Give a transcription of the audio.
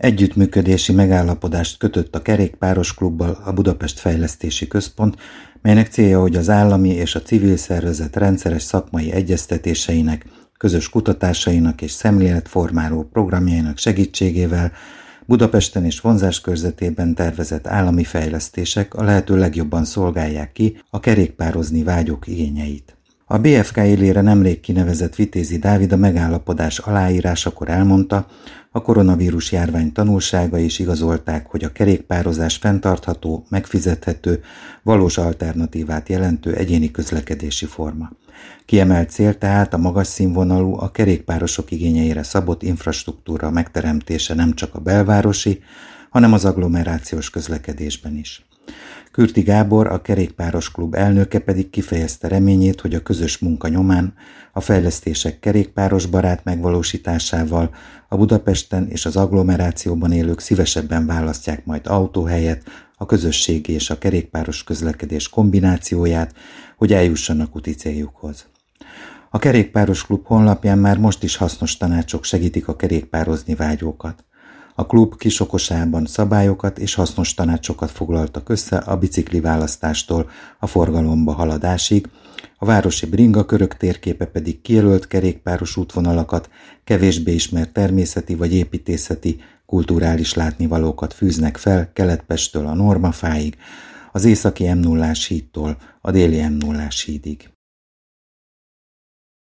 Együttműködési megállapodást kötött a Kerékpáros Klubbal a Budapest Fejlesztési Központ, melynek célja, hogy az állami és a civil szervezet rendszeres szakmai egyeztetéseinek, közös kutatásainak és szemléletformáló programjainak segítségével Budapesten és vonzáskörzetében tervezett állami fejlesztések a lehető legjobban szolgálják ki a kerékpározni vágyók igényeit. A BFK élére nemrég kinevezett Vitézi Dávid a megállapodás aláírásakor elmondta, a koronavírus járvány tanulságai is igazolták, hogy a kerékpározás fenntartható, megfizethető, valós alternatívát jelentő egyéni közlekedési forma. Kiemelt cél tehát a magas színvonalú, a kerékpárosok igényeire szabott infrastruktúra megteremtése nem csak a belvárosi, hanem az agglomerációs közlekedésben is. Kürti Gábor, a Kerékpáros Klub elnöke pedig kifejezte reményét, hogy a közös munka nyomán a fejlesztések kerékpáros barát megvalósításával a Budapesten és az agglomerációban élők szívesebben választják majd autó helyett a közösségi és a kerékpáros közlekedés kombinációját, hogy eljussanak úti céljukhoz. A Kerékpáros Klub honlapján már most is hasznos tanácsok segítik a kerékpározni vágyókat. A klub kisokosában szabályokat és hasznos tanácsokat foglaltak össze a bicikli választástól a forgalomba haladásig, a városi bringakörök térképe pedig kijelölt kerékpáros útvonalakat, kevésbé ismert természeti vagy építészeti, kulturális látnivalókat fűznek fel Kelet-Pesttől a Normafáig, az északi M0-ás hídtól a déli M0-ás hídig.